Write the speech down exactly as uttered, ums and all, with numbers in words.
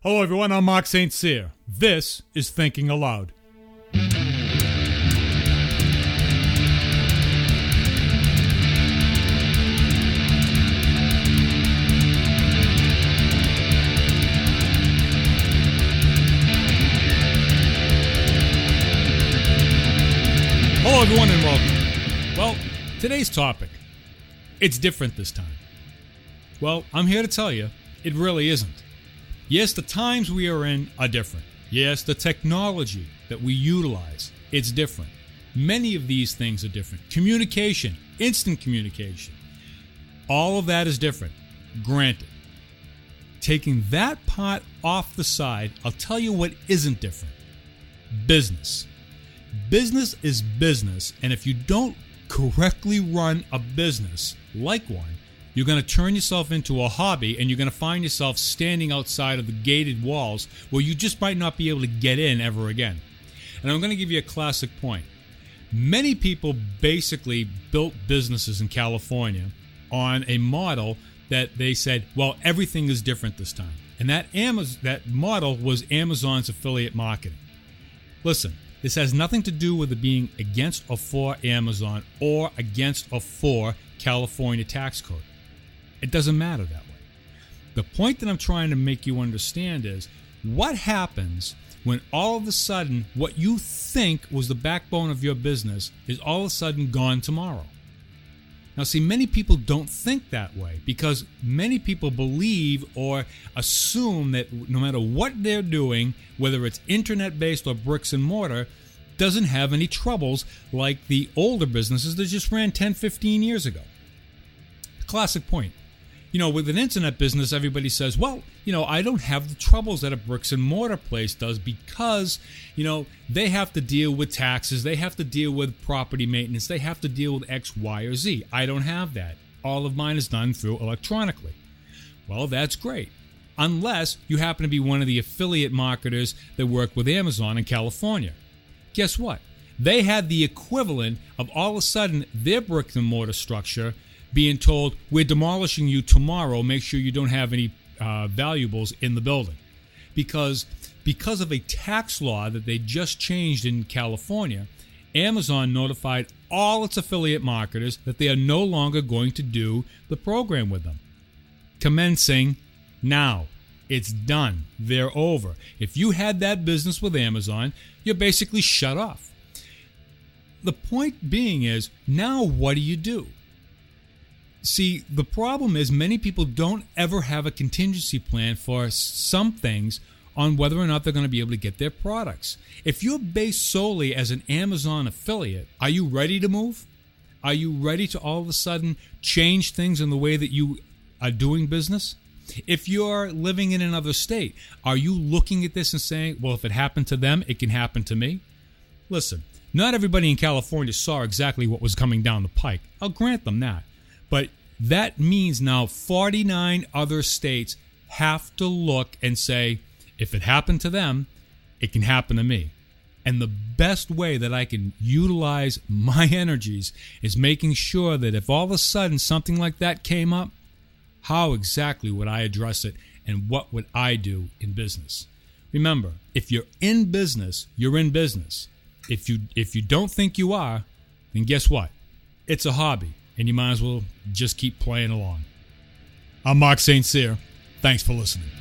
Hello, everyone. I'm Mark Saint Cyr. This is Thinking Aloud. Hello, everyone, and welcome. Well, today's topic, it's different this time. Well, I'm here to tell you, it really isn't. Yes, the times we are in are different. Yes, the technology that we utilize, it's different. Many of these things are different. Communication, instant communication, all of that is different. Granted. Taking that part off the side, I'll tell you what isn't different. Business. Business is business, and if you don't correctly run a business like one, you're going to turn yourself into a hobby, and you're going to find yourself standing outside of the gated walls where you just might not be able to get in ever again. And I'm going to give you a classic point. Many people basically built businesses in California on a model that they said, well, everything is different this time. And that Amazon, that model was Amazon's affiliate marketing. Listen, this has nothing to do with it being against or for Amazon or against or for California tax code. It doesn't matter that way. The point that I'm trying to make you understand is what happens when all of a sudden what you think was the backbone of your business is all of a sudden gone tomorrow. Now, see, many people don't think that way because many people believe or assume that no matter what they're doing, whether it's internet-based or bricks and mortar, doesn't have any troubles like the older businesses that just ran ten, fifteen years ago. Classic point. You know, with an internet business, everybody says, well, you know, I don't have the troubles that a bricks and mortar place does because, you know, they have to deal with taxes, they have to deal with property maintenance, they have to deal with X, Y, or Z. I don't have that. All of mine is done through electronically. Well, that's great. Unless you happen to be one of the affiliate marketers that work with Amazon in California. Guess what? They had the equivalent of all of a sudden their brick and mortar structure being told, we're demolishing you tomorrow, make sure you don't have any uh, valuables in the building. Because, because of a tax law that they just changed in California, Amazon notified all its affiliate marketers that they are no longer going to do the program with them. Commencing now. It's done. They're over. If you had that business with Amazon, you're basically shut off. The point being is, now what do you do? See, the problem is many people don't ever have a contingency plan for some things on whether or not they're going to be able to get their products. If you're based solely as an Amazon affiliate, are you ready to move? Are you ready to all of a sudden change things in the way that you are doing business? If you're living in another state, are you looking at this and saying, well, if it happened to them, it can happen to me? Listen, not everybody in California saw exactly what was coming down the pike. I'll grant them that. But that means now forty-nine other states have to look and say, if it happened to them, it can happen to me. And the best way that I can utilize my energies is making sure that if all of a sudden something like that came up, how exactly would I address it and what would I do in business? Remember, if you're in business, you're in business. If you if you don't think you are, then guess what? It's a hobby. And you might as well just keep playing along. I'm Mark Saint Cyr. Thanks for listening.